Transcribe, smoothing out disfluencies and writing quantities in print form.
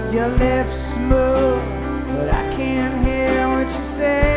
Your lips move, but I can't hear what you say.